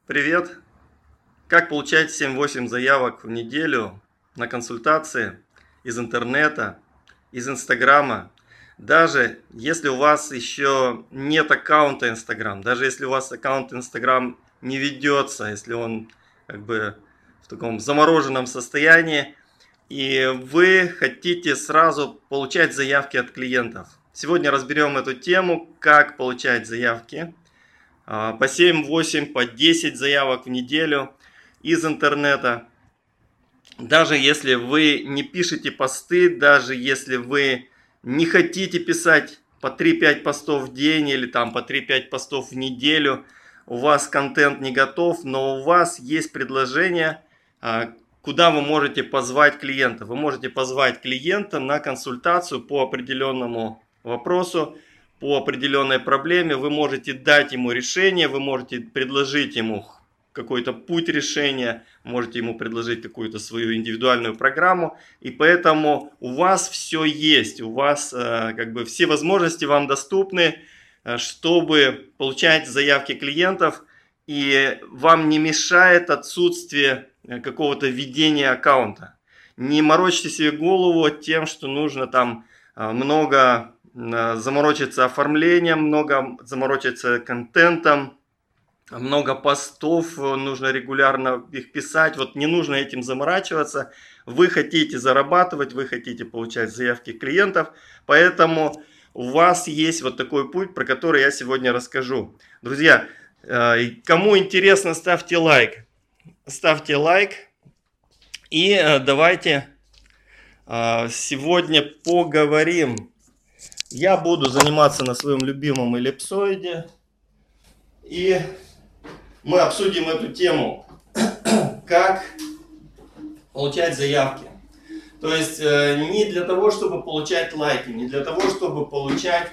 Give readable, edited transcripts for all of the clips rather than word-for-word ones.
Привет! Как получать 7-8 заявок в неделю на консультации из интернета, из Инстаграма? Даже если у вас еще нет аккаунта Инстаграм, даже если у вас аккаунт Инстаграм не ведется, если он как бы в таком замороженном состоянии, и вы хотите сразу получать заявки от клиентов. Сегодня разберем эту тему, как получать заявки по 7-8, по 10 заявок в неделю из интернета. Даже если вы не пишете посты, даже если вы не хотите писать по 3-5 постов в день или там по 3-5 постов в неделю, у вас контент не готов, но у вас есть предложение, куда вы можете позвать клиента. Вы можете позвать клиента на консультацию по определенному вопросу, по определенной проблеме. Вы можете дать ему решение, вы можете предложить ему какой-то путь решения, можете ему предложить какую-то свою индивидуальную программу. И поэтому у вас все есть, у вас как бы все возможности вам доступны, чтобы получать заявки клиентов. И вам не мешает отсутствие какого-то ведения аккаунта. Не морочьте себе голову тем, что нужно там много заморочиться оформлением, много заморочиться контентом, много постов, нужно регулярно их писать. Вот не нужно этим заморачиваться. Вы хотите зарабатывать, вы хотите получать заявки клиентов, поэтому у вас есть вот такой путь, про который я сегодня расскажу. Друзья, кому интересно, ставьте лайк. Ставьте лайк. И давайте сегодня поговорим. Я буду заниматься на своем любимом эллипсоиде. И мы обсудим эту тему. Как получать заявки. То есть не для того, чтобы получать лайки, не для того, чтобы получать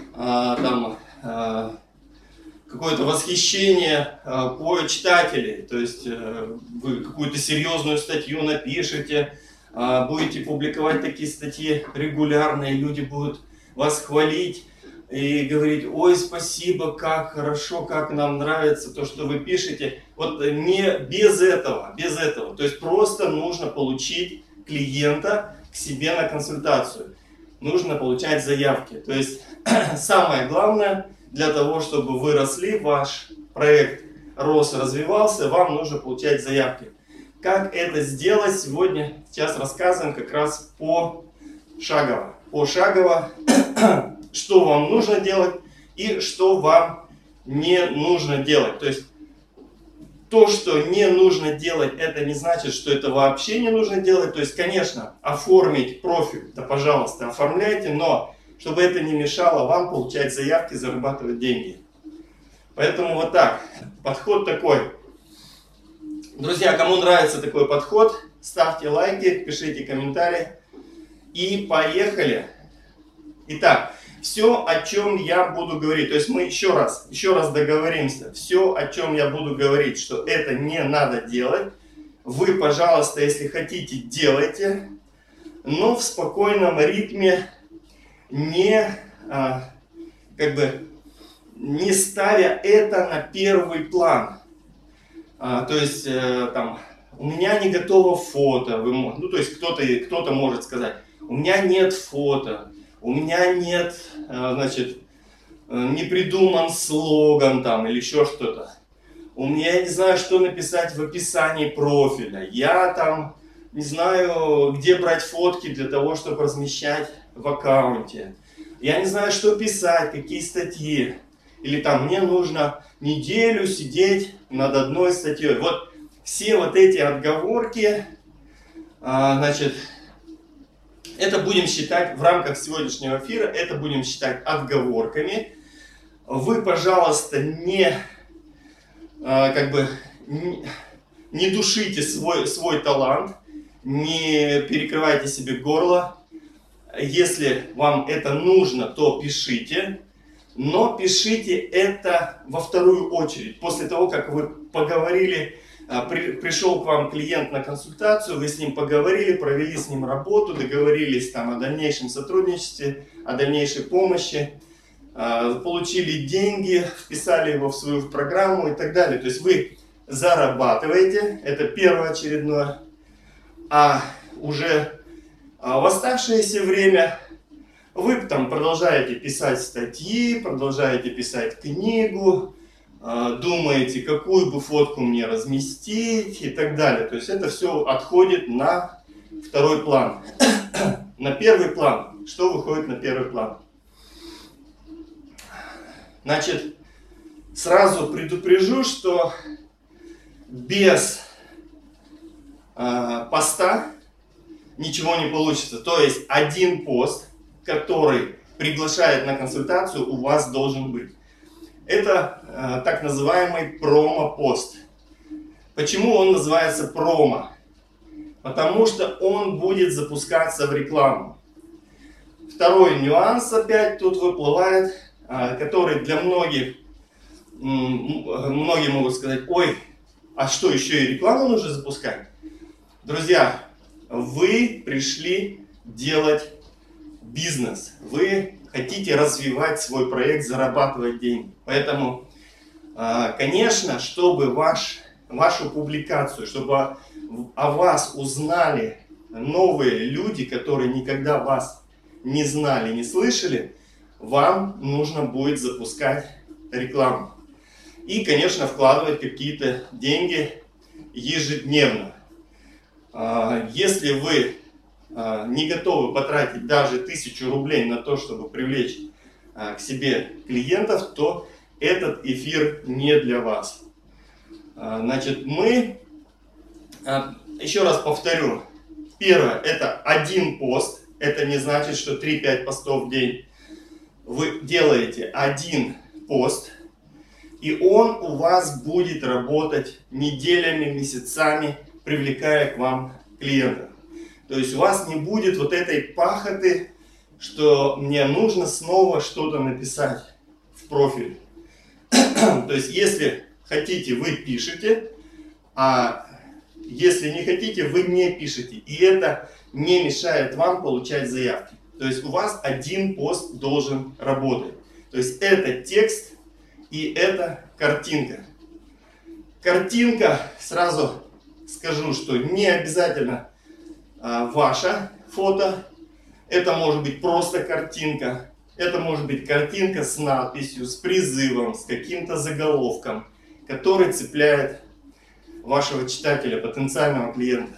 какое-то восхищение по читателей. То есть вы какую-то серьезную статью напишете, будете публиковать такие статьи регулярно, и люди будут вас хвалить и говорить: ой, спасибо, как хорошо, как нам нравится то, что вы пишете. Вот не без этого, без этого. То есть просто нужно получить клиента к себе на консультацию. Нужно получать заявки. То есть самое главное, для того, чтобы вы росли, ваш проект рос, развивался, вам нужно получать заявки. Как это сделать, сегодня сейчас рассказываем как раз пошагово. Пошагово, что вам нужно делать и что вам не нужно делать. То есть то, что не нужно делать, это не значит, что это вообще не нужно делать. То есть, конечно, оформить профиль, да, пожалуйста, оформляйте, но чтобы это не мешало вам получать заявки, зарабатывать деньги. Поэтому вот так, подход такой. Друзья, кому нравится такой подход, ставьте лайки, пишите комментарии. И поехали. Итак, все, о чем я буду говорить, то есть мы еще раз договоримся, все, о чем я буду говорить, что это не надо делать, вы, пожалуйста, если хотите, делайте, но в спокойном ритме, не ставя это на первый план. То есть там у меня не готово фото, то есть кто-то может сказать: у меня нет фото, у меня нет, не придуман слоган там или еще что-то. У меня, я не знаю, что написать в описании профиля. Я там не знаю, где брать фотки для того, чтобы размещать в аккаунте. Я не знаю, что писать, какие статьи. Или там мне нужно неделю сидеть над одной статьей. Вот все вот эти отговорки, это будем считать в рамках сегодняшнего эфира, это будем считать отговорками. Вы, пожалуйста, не душите свой талант, не перекрывайте себе горло. Если вам это нужно, то пишите. Но пишите это во вторую очередь. После того, как вы поговорили, пришел к вам клиент на консультацию, вы с ним поговорили, провели с ним работу, договорились там о дальнейшем сотрудничестве, о дальнейшей помощи, получили деньги, вписали его в свою программу и так далее. То есть вы зарабатываете, это первоочередное, а уже в оставшееся время вы там продолжаете писать статьи, продолжаете писать книгу, думаете, какую бы фотку мне разместить и так далее. То есть это все отходит на второй план. На первый план. Что выходит на первый план? Значит, сразу предупрежу, что без поста ничего не получится. То есть один пост, который приглашает на консультацию, у вас должен быть. Это так называемый промо-пост. Почему он называется промо? Потому что он будет запускаться в рекламу. Второй нюанс опять тут выплывает, который для многих, многие могут сказать: ой, а что, еще и рекламу нужно запускать? Друзья, вы пришли делать бизнес, вы хотите развивать свой проект, зарабатывать деньги. Поэтому, конечно, чтобы вашу публикацию, чтобы о вас узнали новые люди, которые никогда вас не знали, не слышали, вам нужно будет запускать рекламу. И, конечно, вкладывать какие-то деньги ежедневно. Если вы не готовы потратить даже 1000 рублей на то, чтобы привлечь к себе клиентов, то этот эфир не для вас. Значит, мы, еще раз повторю, первое, это один пост. Это не значит, что 3-5 постов в день. Вы делаете один пост, и он у вас будет работать неделями, месяцами, привлекая к вам клиентов. То есть у вас не будет вот этой пахоты, что мне нужно снова что-то написать в профиль. То есть если хотите, вы пишете, а если не хотите, вы не пишете. И это не мешает вам получать заявки. То есть у вас один пост должен работать. То есть это текст и это картинка. Картинка, сразу скажу, что не обязательно ваше фото. Это может быть просто картинка. Это может быть картинка с надписью, с призывом, с каким-то заголовком, который цепляет вашего читателя, потенциального клиента.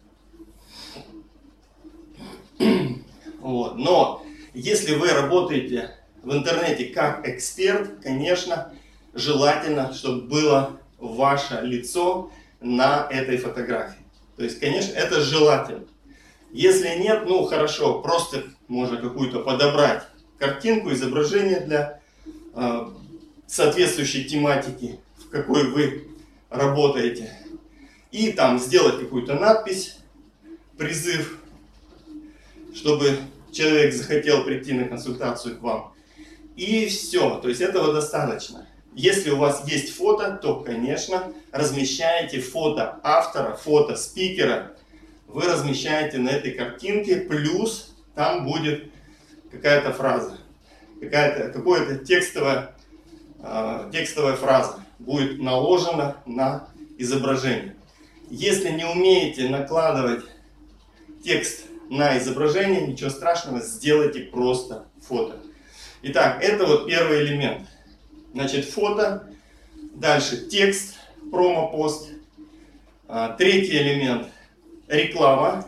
Вот. Но если вы работаете в интернете как эксперт, конечно, желательно, чтобы было ваше лицо на этой фотографии. То есть, конечно, это желательно. Если нет, ну хорошо, просто можно какую-то подобрать картинку, изображение для соответствующей тематики, в какой вы работаете. И там сделать какую-то надпись, призыв, чтобы человек захотел прийти на консультацию к вам. И все, то есть этого достаточно. Если у вас есть фото, то, конечно, размещаете фото автора, фото спикера. Вы размещаете на этой картинке, плюс там будет какая-то фраза, какая-то текстовая фраза будет наложена на изображение. Если не умеете накладывать текст на изображение, ничего страшного, сделайте просто фото. Итак, это вот первый элемент. Значит, фото, дальше текст, промо-пост. Третий элемент — реклама.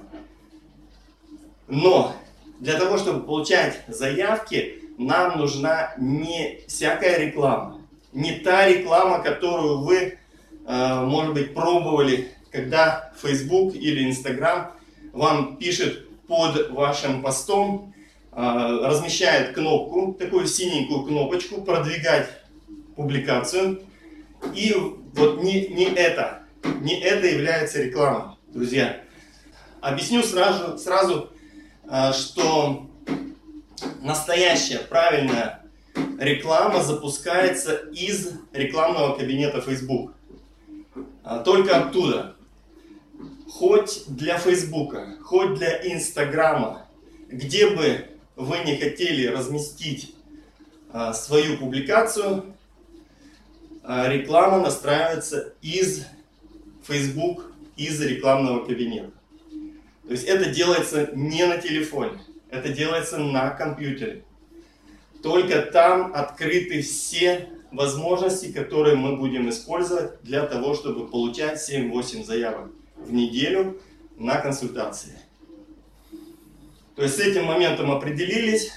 Но для того, чтобы получать заявки, нам нужна не всякая реклама. Не та реклама, которую вы, может быть, пробовали, когда Facebook или Instagram вам пишет под вашим постом, размещает кнопку, такую синенькую кнопочку, продвигать публикацию. И вот не это является рекламой, друзья. Объясню сразу, что настоящая правильная реклама запускается из рекламного кабинета Facebook. Только оттуда. Хоть для Фейсбука, хоть для Инстаграма, где бы вы не хотели разместить свою публикацию, реклама настраивается из Facebook из рекламного кабинета. То есть это делается не на телефоне, это делается на компьютере. Только там открыты все возможности, которые мы будем использовать для того, чтобы получать 7-8 заявок в неделю на консультации. То есть с этим моментом определились.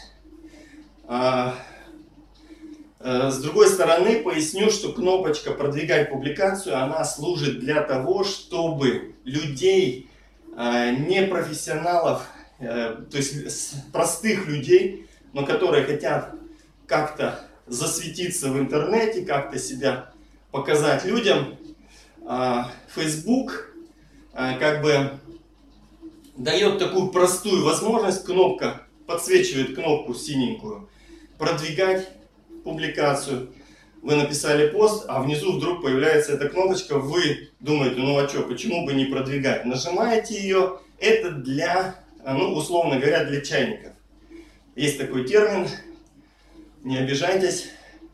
С другой стороны, поясню, что кнопочка «Продвигать публикацию», она служит для того, чтобы людей, непрофессионалов, то есть простых людей, но которые хотят как-то засветиться в интернете, как-то себя показать людям, Facebook как бы дает такую простую возможность, кнопка подсвечивает кнопку синенькую «Продвигать публикацию». Вы написали пост, а внизу вдруг появляется эта кнопочка, вы думаете, ну а что, почему бы не продвигать? Нажимаете ее, это для, ну условно говоря, для чайников. Есть такой термин, не обижайтесь.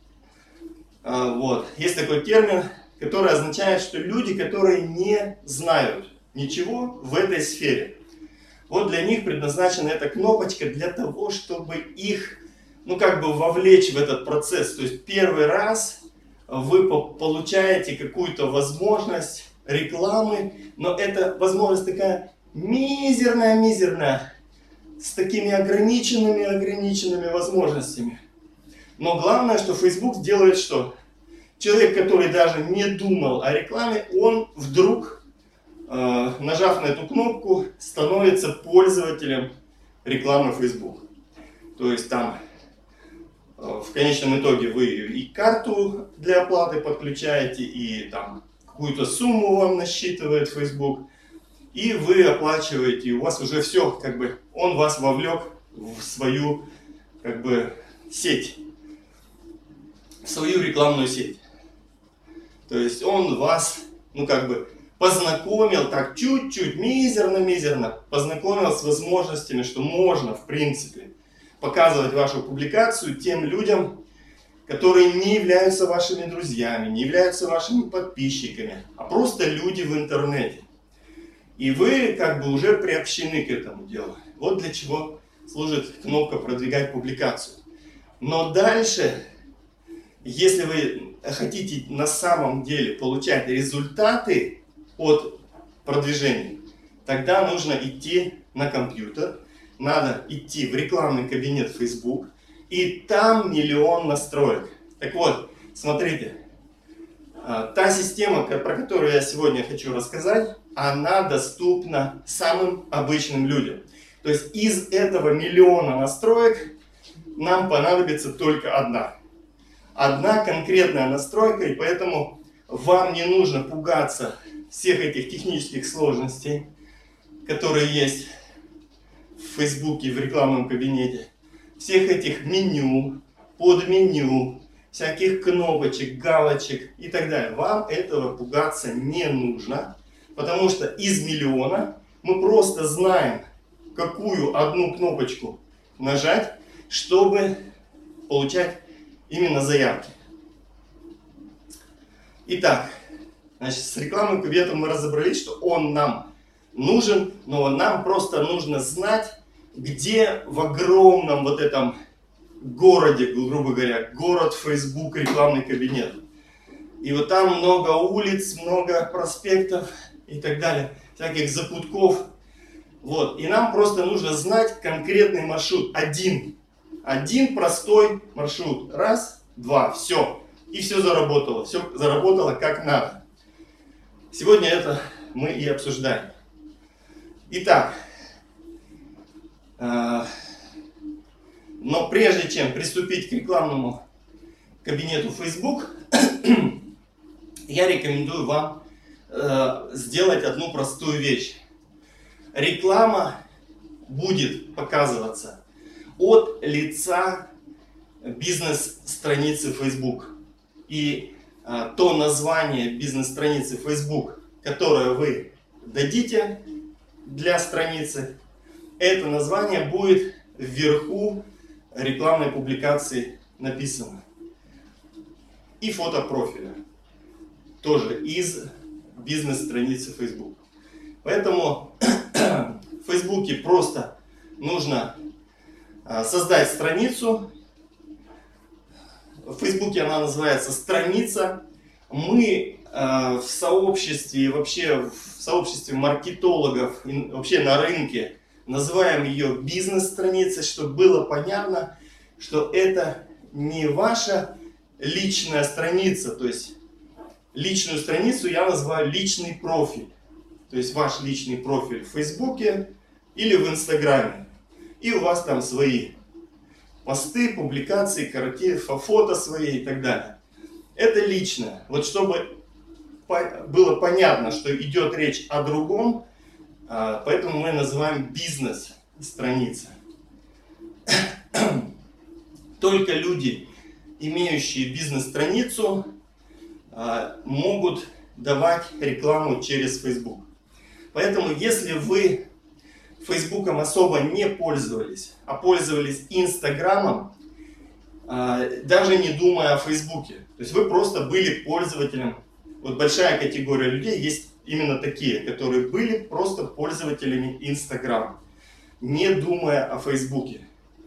Вот. Есть такой термин, который означает, что люди, которые не знают ничего в этой сфере, вот для них предназначена эта кнопочка для того, чтобы их, ну как бы вовлечь в этот процесс. То есть первый раз вы получаете какую-то возможность рекламы, но эта возможность такая мизерная, с такими ограниченными возможностями. Но главное, что Facebook делает что? Человек, который даже не думал о рекламе, он вдруг, нажав на эту кнопку, становится пользователем рекламы Facebook. То есть там в конечном итоге вы и карту для оплаты подключаете, и там какую-то сумму вам насчитывает Facebook, и вы оплачиваете, и у вас уже все, как бы, он вас вовлек в свою, как бы, сеть, в свою рекламную сеть. То есть он вас, ну как бы, познакомил так чуть-чуть, мизерно, познакомил с возможностями, что можно, в принципе, показывать вашу публикацию тем людям, которые не являются вашими друзьями, не являются вашими подписчиками, а просто люди в интернете. И вы как бы уже приобщены к этому делу. Вот для чего служит кнопка «Продвигать публикацию». Но дальше, если вы хотите на самом деле получать результаты от продвижения, тогда нужно идти на компьютер, надо идти в рекламный кабинет Facebook, и там миллион настроек. Так вот, смотрите, та система, про которую я сегодня хочу рассказать, она доступна самым обычным людям. То есть из этого миллиона настроек нам понадобится только одна. Одна конкретная настройка, и поэтому вам не нужно пугаться всех этих технических сложностей, которые есть в Фейсбуке, в рекламном кабинете. Всех этих меню, подменю, всяких кнопочек, галочек и так далее. Вам этого пугаться не нужно, потому что из миллиона мы просто знаем, какую одну кнопочку нажать, чтобы получать именно заявки. Итак, значит, с рекламным кабинетом мы разобрались, что он нам нужен, но нам просто нужно знать, где в огромном вот этом городе, грубо говоря, город Facebook, рекламный кабинет. И вот там много улиц, много проспектов и так далее, всяких закутков. Вот. И нам просто нужно знать конкретный маршрут. Один простой маршрут. Раз, два, все. И все заработало. Все заработало как надо. Сегодня это мы и обсуждаем. Итак, но прежде чем приступить к рекламному кабинету Facebook, я рекомендую вам сделать одну простую вещь. Реклама будет показываться от лица бизнес-страницы Facebook. И то название бизнес-страницы Facebook, которое вы дадите для страницы, это название будет вверху рекламной публикации написано. И фото профиля тоже из бизнес-страницы Facebook. Поэтому в Фейсбуке просто нужно создать страницу. В Фейсбуке она называется «Страница». Мы в сообществе, вообще в сообществе маркетологов, вообще на рынке называем ее бизнес-страницей, чтобы было понятно, что это не ваша личная страница. То есть личную страницу я называю личный профиль. То есть ваш личный профиль в Фейсбуке или в Инстаграме. И у вас там свои посты, публикации, картинки, фото свои и так далее. Это личное. Вот чтобы было понятно, что идет речь о другом, поэтому мы называем бизнес-страница. Только люди, имеющие бизнес-страницу, могут давать рекламу через Facebook. Поэтому, если вы Фейсбуком особо не пользовались, а пользовались Инстаграмом, даже не думая о Фейсбуке, то есть вы просто были пользователем, вот большая категория людей есть именно такие, которые были просто пользователями Инстаграма, не думая о Фейсбуке.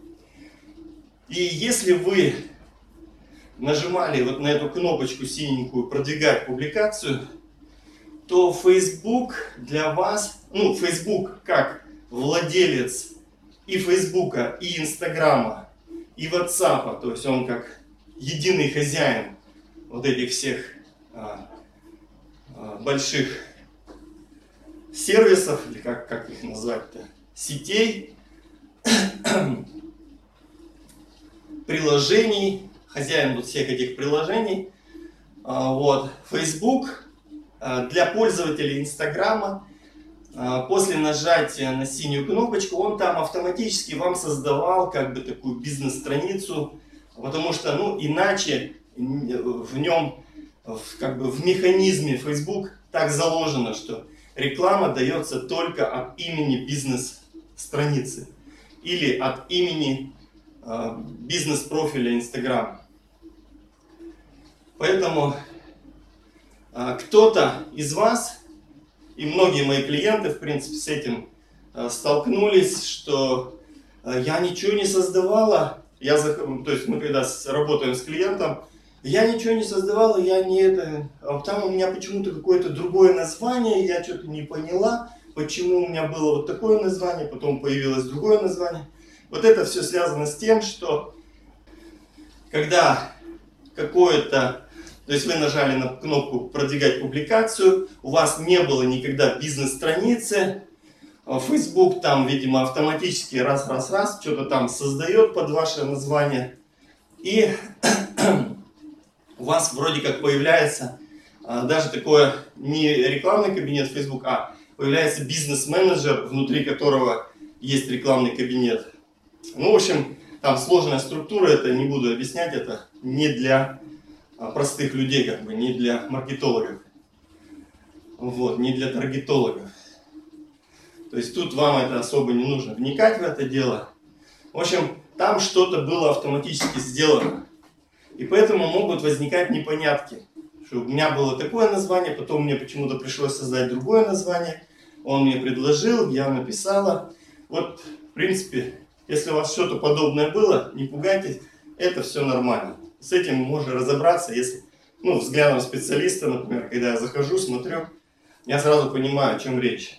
И если вы нажимали вот на эту кнопочку синенькую «Продвигать публикацию», то Facebook для вас, Facebook как владелец и Фейсбука, и Инстаграма, и WhatsApp, то есть он как единый хозяин вот этих всех больших сервисов, или как их назвать-то, сетей, приложений, хозяин вот всех этих приложений. Вот, Facebook для пользователей Инстаграма, после нажатия на синюю кнопочку, он там автоматически вам создавал как бы такую бизнес-страницу, потому что, иначе в нем, как бы в механизме Facebook так заложено, что реклама дается только от имени бизнес-страницы или от имени бизнес-профиля Instagram. Поэтому кто-то из вас, и многие мои клиенты, в принципе, с этим столкнулись, что я ничего не создавала, то есть мы когда работаем с клиентом, я ничего не создавала, а там у меня почему-то какое-то другое название, я что-то не поняла, почему у меня было вот такое название, потом появилось другое название. Вот это все связано с тем, что когда то есть вы нажали на кнопку «Продвигать публикацию», у вас не было никогда бизнес-страницы, Facebook там, видимо, автоматически раз, что-то там создает под ваше название, и у вас вроде как появляется даже такое не рекламный кабинет Facebook, а появляется бизнес-менеджер, внутри которого есть рекламный кабинет. В общем, там сложная структура, это не буду объяснять, это не для простых людей, как бы, не для маркетологов, вот, не для таргетологов. То есть тут вам это особо не нужно вникать в это дело. В общем, там что-то было автоматически сделано. И поэтому могут возникать непонятки. Что у меня было такое название, потом мне почему-то пришлось создать другое название. Он мне предложил, я написала. Вот, в принципе, если у вас что-то подобное было, не пугайтесь, это все нормально. С этим можно разобраться, если, взглядом специалиста, например, когда я захожу, смотрю, я сразу понимаю, о чем речь.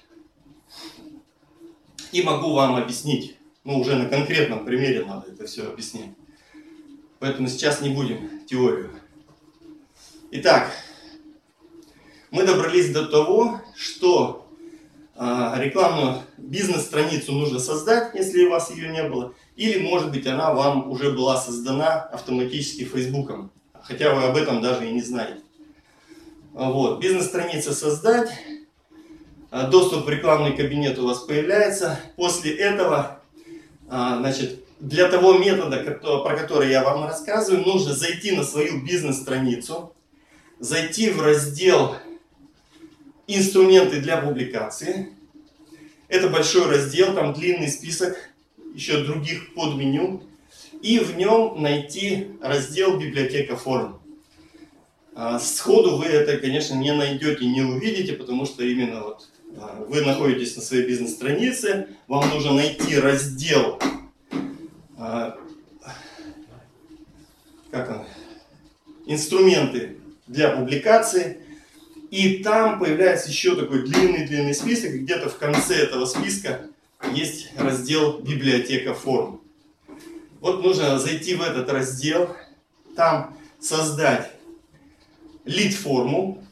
И могу вам объяснить, уже на конкретном примере надо это все объяснять. Поэтому сейчас не будем теорию. Итак, мы добрались до того, что рекламную бизнес-страницу нужно создать, если у вас ее не было. Или, может быть, она вам уже была создана автоматически Фейсбуком, хотя вы об этом даже и не знаете. Вот, бизнес-страницу создать, доступ в рекламный кабинет у вас появляется. После этого, для того метода, про который я вам рассказываю, нужно зайти на свою бизнес-страницу, зайти в раздел «Инструменты для публикации». Это большой раздел, там длинный список еще других подменю. И в нем найти раздел «Библиотека форм». Сходу вы это, конечно, не найдете, не увидите, потому что именно вот вы находитесь на своей бизнес-странице, вам нужно найти раздел, инструменты для публикации, и там появляется еще такой длинный список, где-то в конце этого списка есть раздел «Библиотека форм». Вот нужно зайти в этот раздел, там создать лид-форму.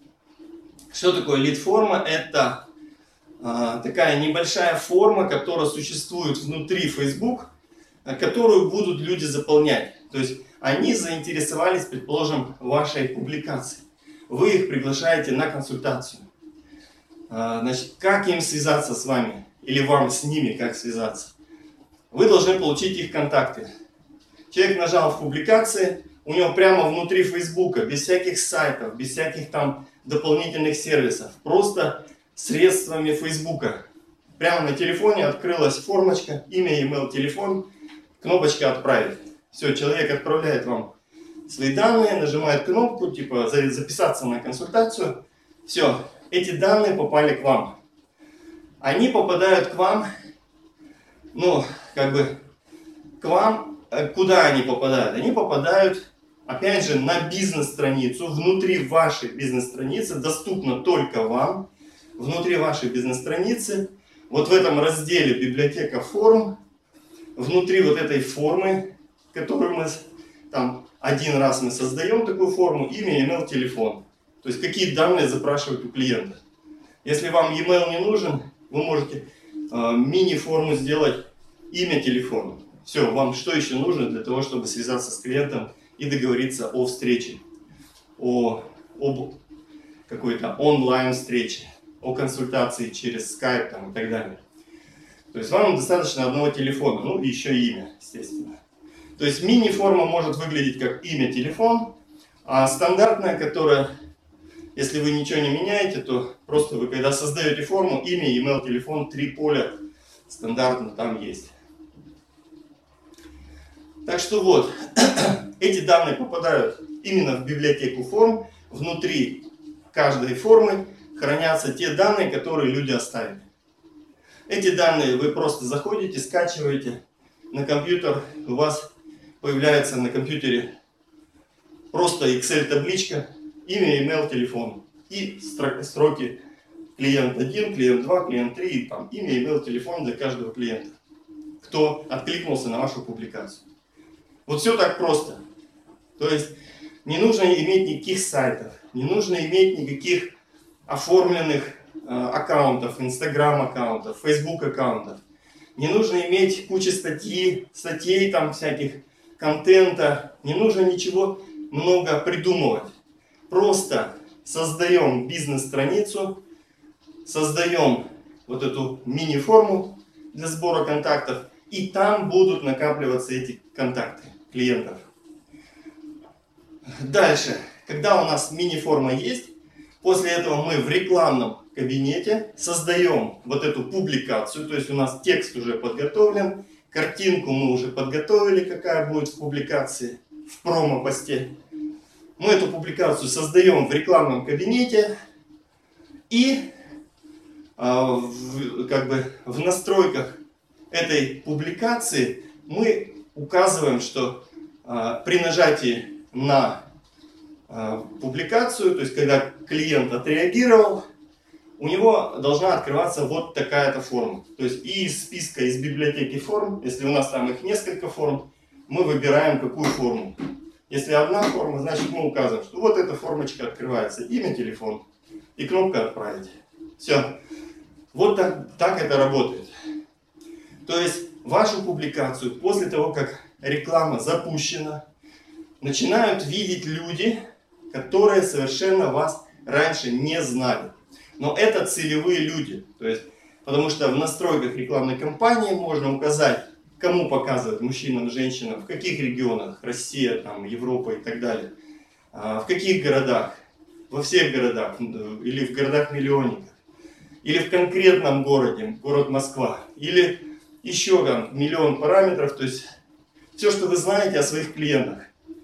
Что такое лид-форма? Это такая небольшая форма, которая существует внутри Facebook, которую будут люди заполнять. То есть они заинтересовались, предположим, вашей публикацией. Вы их приглашаете на консультацию. Значит, как им связаться с вами? Или вам с ними как связаться? Вы должны получить их контакты. Человек нажал в публикации, у него прямо внутри Фейсбука, без всяких сайтов, без всяких там дополнительных сервисов, просто средствами Фейсбука. Прямо на телефоне открылась формочка, имя, email, телефон, кнопочка «Отправить». Все, человек отправляет вам свои данные, нажимает кнопку, типа записаться на консультацию. Все, эти данные попали к вам. Они попадают к вам, ну, как бы, к вам, куда они попадают? Они попадают, опять же, на бизнес-страницу. Внутри вашей бизнес-страницы, доступно только вам. Внутри вашей бизнес-страницы, вот в этом разделе «Библиотека форм», внутри вот этой формы, которую мы там один раз мы создаем такую форму, имя, email, телефон. То есть какие данные запрашивать у клиента. Если вам email не нужен, вы можете мини-форму сделать имя, телефон. Все, вам что еще нужно для того, чтобы связаться с клиентом и договориться о встрече, об какой-то онлайн-встрече, о консультации через Skype там, и так далее. То есть вам достаточно одного телефона, ну и еще имя, естественно. То есть мини-форма может выглядеть как имя, телефон, а стандартная, которая, если вы ничего не меняете, то просто вы когда создаете форму, имя, email, телефон, 3 поля стандартно там есть. Так что вот, эти данные попадают именно в библиотеку форм. Внутри каждой формы хранятся те данные, которые люди оставили. Эти данные вы просто заходите, скачиваете на компьютер, у вас появляется на компьютере просто Excel-табличка, имя, email, телефон и строки клиент 1, клиент 2, клиент 3, и там имя, email, телефон для каждого клиента, кто откликнулся на вашу публикацию. Вот все так просто. То есть не нужно иметь никаких сайтов, не нужно иметь никаких оформленных аккаунтов, Instagram аккаунтов, Facebook аккаунтов. Не нужно иметь кучу статей там всяких, контента. Не нужно ничего много придумывать. Просто создаем бизнес-страницу, создаем вот эту мини-форму для сбора контактов, и там будут накапливаться эти контакты клиентов. Дальше, когда у нас мини-форма есть, после этого мы в рекламном кабинете создаем вот эту публикацию, то есть у нас текст уже подготовлен, картинку мы уже подготовили, какая будет в публикации, в промо-посте. Мы эту публикацию создаем в рекламном кабинете и в настройках этой публикации мы указываем, что при нажатии на публикацию, то есть когда клиент отреагировал, у него должна открываться вот такая-то форма. То есть и из списка, из библиотеки форм, если у нас там их несколько форм, мы выбираем какую форму. Если одна форма, значит мы указываем, что вот эта формочка открывается, имя, телефон и кнопка «Отправить». Все. Вот так это работает. То есть вашу публикацию после того, как реклама запущена, начинают видеть люди, которые совершенно вас раньше не знали. Но это целевые люди. То есть, потому что в настройках рекламной кампании можно указать, кому показывать, мужчинам, женщинам, в каких регионах, Россия, там, Европа и так далее, в каких городах, во всех городах, или в городах-миллионниках, или в конкретном городе, город Москва, или еще там миллион параметров, то есть все, что вы знаете о своих клиентах.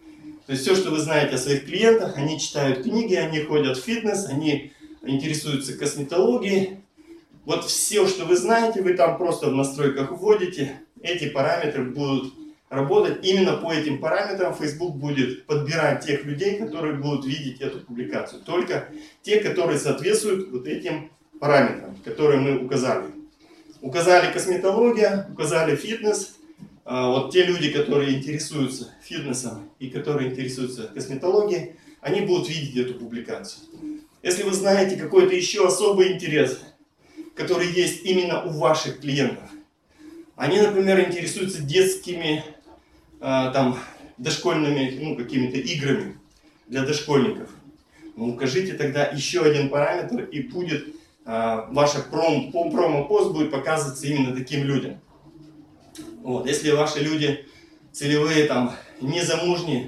То есть все, что вы знаете о своих клиентах, они читают книги, они ходят в фитнес, они интересуются косметологией. Вот все, что вы знаете, вы там просто в настройках вводите, эти параметры будут работать. Именно по этим параметрам Facebook будет подбирать тех людей, которые будут видеть эту публикацию. Только те, которые соответствуют вот этим параметрам, которые мы указали. Указали косметология, указали фитнес. Вот те люди, которые интересуются фитнесом и которые интересуются косметологией, они будут видеть эту публикацию. Если вы знаете какой-то еще особый интерес, который есть именно у ваших клиентов, они, например, интересуются детскими, там, дошкольными, ну, какими-то играми для дошкольников, ну, укажите тогда еще один параметр, и будет ваша промо-пост будет показываться именно таким людям. Вот. Если ваши люди целевые, там, не замужние,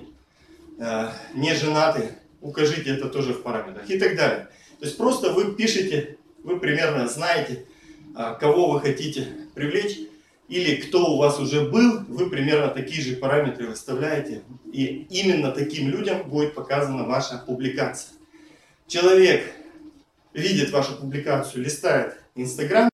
не женаты, укажите это тоже в параметрах и так далее. То есть просто вы пишете, вы примерно знаете, кого вы хотите привлечь, или кто у вас уже был, вы примерно такие же параметры выставляете, и именно таким людям будет показана ваша публикация. Человек видит вашу публикацию, листает Instagram,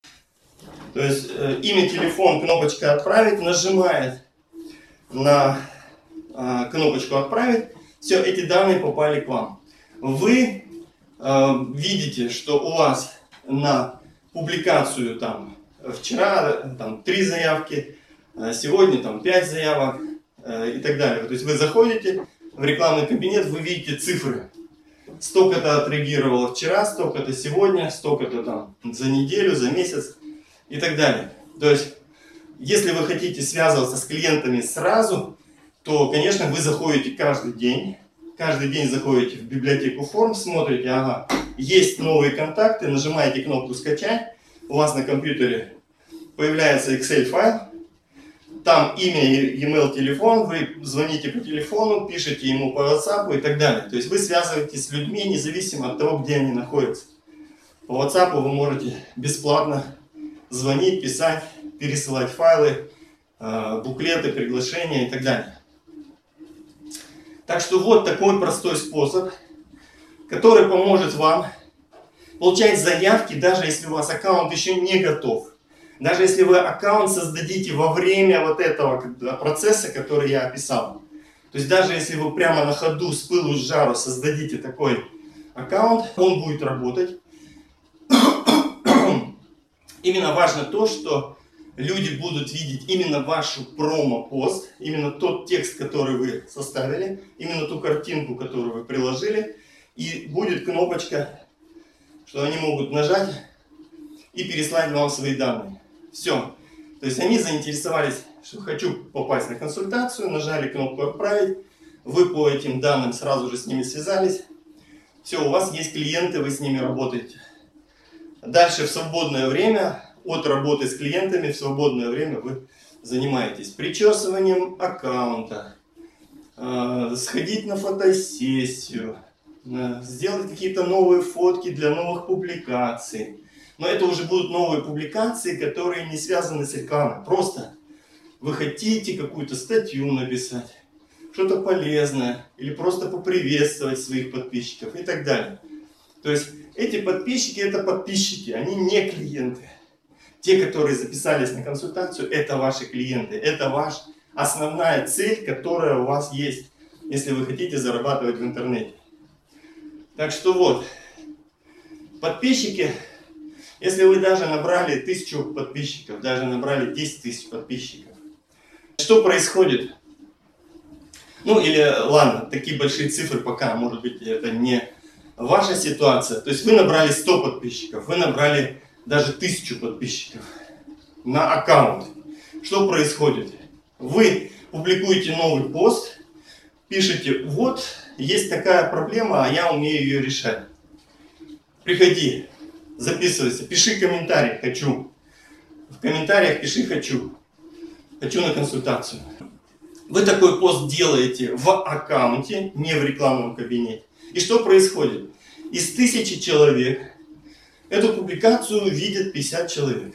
то есть имя, телефон, кнопочка «Отправить», нажимает на кнопочку «Отправить», все, эти данные попали к вам. Вы видите, что у вас на публикацию там вчера там 3 заявки, сегодня там 5 заявок и так далее. То есть вы заходите в рекламный кабинет, вы видите цифры. Столько-то отреагировало вчера, столько-то сегодня, столько-то там за неделю, за месяц и так далее. То есть, если вы хотите связываться с клиентами сразу, то, конечно, вы заходите каждый день заходите в библиотеку форм, смотрите, ага, есть новые контакты, нажимаете кнопку «Скачать», у вас на компьютере появляется Excel файл, там имя, e-mail, телефон, вы звоните по телефону, пишете ему по WhatsApp и так далее. То есть вы связываетесь с людьми, независимо от того, где они находятся. По WhatsApp вы можете бесплатно звонить, писать, пересылать файлы, буклеты, приглашения и так далее. Так что вот такой простой способ, который поможет вам получать заявки, даже если у вас аккаунт еще не готов. Даже если вы аккаунт создадите во время вот этого процесса, который я описал. То есть даже если вы прямо на ходу с пылу с жару создадите такой аккаунт, он будет работать. Именно важно то, что люди будут видеть именно вашу промо-пост, именно тот текст, который вы составили, именно ту картинку, которую вы приложили, и будет кнопочка, что они могут нажать и переслать вам свои данные. Все. То есть они заинтересовались, что хочу попасть на консультацию, нажали кнопку «Отправить», вы по этим данным сразу же с ними связались. Все, у вас есть клиенты, вы с ними работаете. Дальше в свободное время, от работы с клиентами, в свободное время вы занимаетесь причесыванием аккаунта, сходить на фотосессию, сделать какие-то новые фотки для новых публикаций. Но это уже будут новые публикации, которые не связаны с рекламой. Просто вы хотите какую-то статью написать, что-то полезное, или просто поприветствовать своих подписчиков и так далее. То есть эти подписчики, это подписчики, они не клиенты. Те, которые записались на консультацию, это ваши клиенты. Это ваша основная цель, которая у вас есть, если вы хотите зарабатывать в интернете. Так что вот, подписчики, если вы даже набрали 1000 подписчиков, даже набрали 10 000 подписчиков, что происходит? Ну или ладно, такие большие цифры пока, может быть, это не ваша ситуация. То есть вы набрали 100 подписчиков, вы набрали даже 1000 подписчиков на аккаунт. Что происходит? Вы публикуете новый пост, пишете: вот, есть такая проблема, а я умею ее решать. Приходи, записывайся, пиши комментарий «хочу». В комментариях пиши «хочу». Хочу на консультацию. Вы такой пост делаете в аккаунте, не в рекламном кабинете. И что происходит? Из 1000 человек эту публикацию видят 50 человек.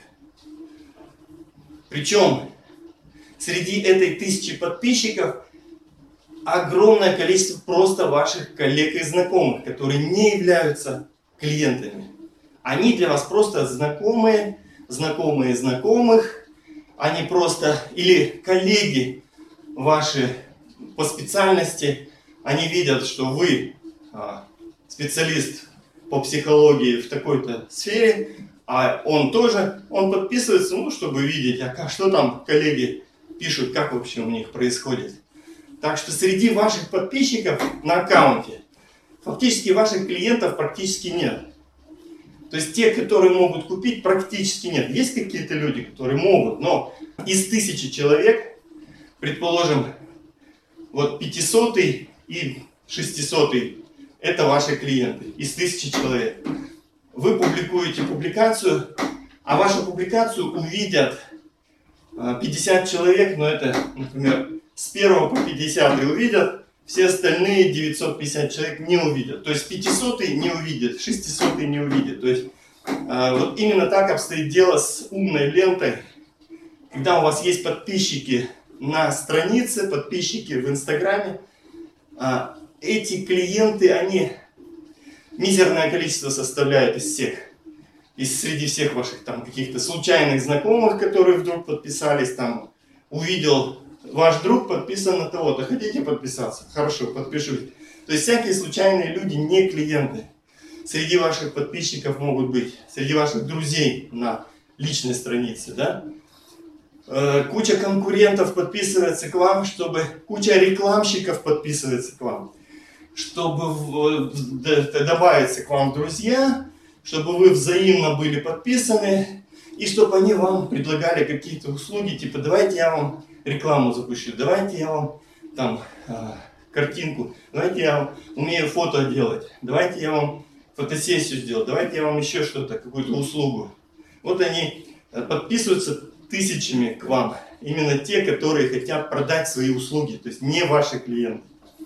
Причем среди этой 1000 подписчиков огромное количество просто ваших коллег и знакомых, которые не являются клиентами. Они для вас просто знакомые, знакомые знакомых, они просто, или коллеги ваши по специальности, они видят, что вы специалист по психологии в такой-то сфере, а он тоже, он подписывается, ну, чтобы видеть, что там коллеги пишут, как вообще у них происходит. Так что среди ваших подписчиков на аккаунте фактически ваших клиентов практически нет. То есть те, которые могут купить, практически нет. Есть какие-то люди, которые могут, но из 1000 человек, предположим, вот 500 и 600 это ваши клиенты из 1000 человек. Вы публикуете публикацию, а вашу публикацию увидят 50 человек, но это, например, с 1 по 50 увидят, все остальные 950 человек не увидят. То есть 500 не увидят, 600 не увидят. То есть вот именно так обстоит дело с умной лентой. Когда у вас есть подписчики на странице, подписчики в Инстаграме, эти клиенты, они мизерное количество составляют из всех. Среди всех ваших там каких-то случайных знакомых, которые вдруг подписались, там увидел, ваш друг подписан на того-то, хотите подписаться? Хорошо, подпишусь. То есть всякие случайные люди, не клиенты. Среди ваших подписчиков могут быть, среди ваших друзей на личной странице, да? Куча конкурентов подписывается к вам, чтобы куча рекламщиков подписывается к вам, чтобы добавиться к вам в друзья, чтобы вы взаимно были подписаны, и чтобы они вам предлагали какие-то услуги, типа давайте я вам рекламу запущу, давайте я вам там картинку, давайте я вам умею фото делать, давайте я вам фотосессию сделаю, давайте я вам еще что-то, какую-то услугу. Вот они подписываются тысячами к вам, именно те, которые хотят продать свои услуги, то есть не ваши клиенты.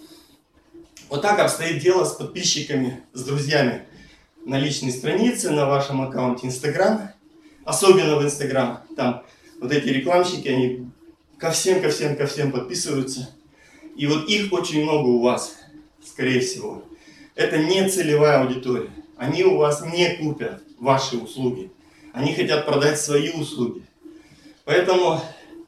Вот так обстоит дело с подписчиками, с друзьями на личной странице, на вашем аккаунте Instagram, особенно в Instagram. Там вот эти рекламщики, они ко всем подписываются. И вот их очень много у вас, скорее всего. Это не целевая аудитория. Они у вас не купят ваши услуги. Они хотят продать свои услуги. Поэтому,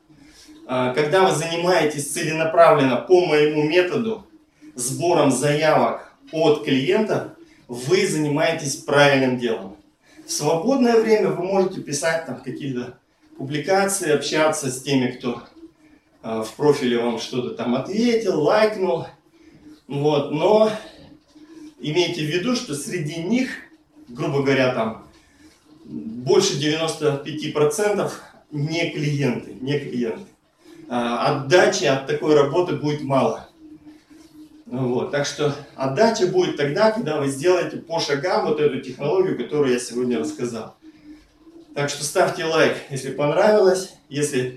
когда вы занимаетесь целенаправленно по моему методу, сбором заявок от клиентов, вы занимаетесь правильным делом. В свободное время вы можете писать там какие-то публикации, общаться с теми, кто в профиле вам что-то там ответил, лайкнул. Вот. Но имейте в виду, что среди них, грубо говоря, там больше 95% не клиенты, не клиенты. Отдачи от такой работы будет мало. Вот. Так что отдача будет тогда, когда вы сделаете по шагам вот эту технологию, которую я сегодня рассказал. Так что ставьте лайк, если понравилось. Если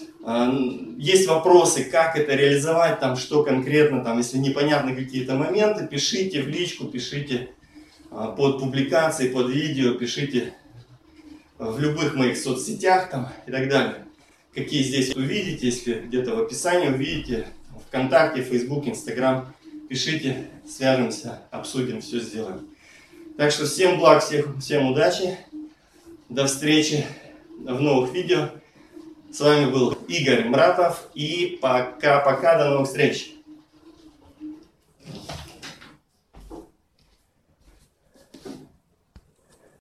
есть вопросы, как это реализовать, там, что конкретно, там, если непонятны какие-то моменты, пишите в личку, пишите под публикацией, под видео, пишите в любых моих соцсетях там, и так далее. Какие здесь увидите, если где-то в описании увидите, ВКонтакте, Фейсбук, Инстаграм, пишите, свяжемся, обсудим, все сделаем. Так что всем благ, всем удачи, до встречи в новых видео. С вами был Игорь Мратов и пока-пока, до новых встреч.